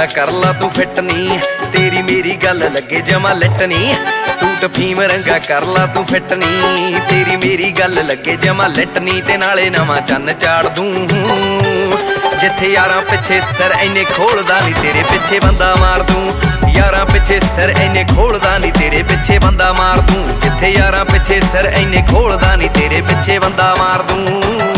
रंगा कर ला तू फिट नी, तेरी मेरी गल लगे जमा लिटनी। सूट फीम रंगा कर ला तू फिट नी, तेरी मेरी गल लगे जमा लिटनी। ते नाले नवां चन्न चाड़ दूं, जिथे यारां पिछे सिर इन्ने खोलदा नी, तेरे पिछे बंदा मार दूं। यारां पिछे सिर इन्ने खोलदा नी, तेरे पिछे बंदा मार दूं। जिथे यारां पिछे सिर इन्ने खोलदा नी, तेरे पिछे बंदा मार दूं।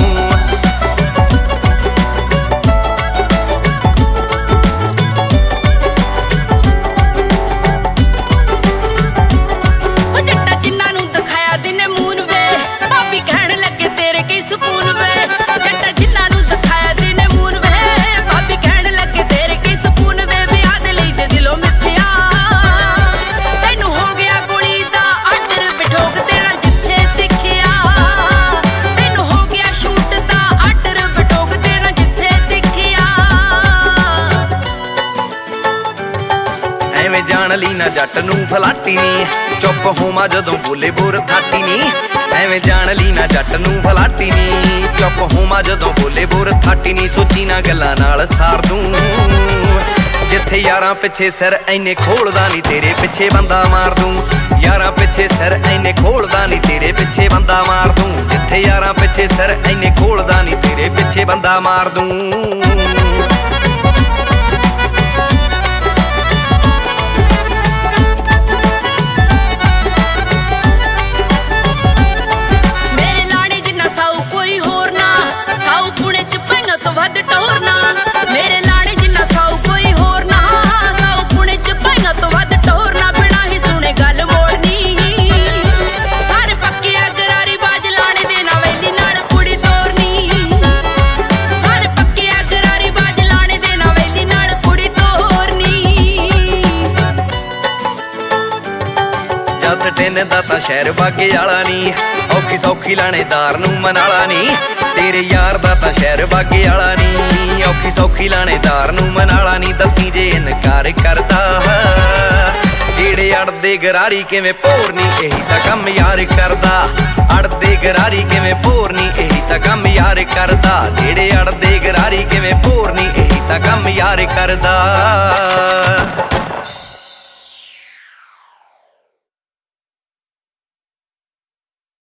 जान ली ना जट नूं फलाटी नी, चुप होवां जदों बोले बोर थाटी नी। एवें जान ली ना जट नूं फलाटी नी, चुप होवां जदों बोले बोर थाटी नी। सोची ना गल्लां नाल सार दूं, जिथे यारां पिछे सिर इन्ने खोलदा नी, तेरे पिछे बंदा मार दूं। यारां पिछे सिर इन्ने खोलदा नी, तेरे पिछे बंदा मार दूं। जिथे यारां पिछे सिर इन्ने खोलदा नी, तेरे पिछे बंदा मार दूं। सटिन दा तां शहर बागे आला नी, औखी सौखी लाणेदार नूं मनाला नी। तेरे यार दा तां शहर बागे आला नी, औखी सौखी लाणेदार नूं मनाला नी। दसी जे इनकार करदा, जेड़े अड़दे गरारी किवें भोरनी, यही तां कम यार करदा। अड़दे गरारी किवें भोरनी, यही तां कम यार करदा। जेड़े अड़दे गरारी किवें भोरनी, यही तां कम यार करदा।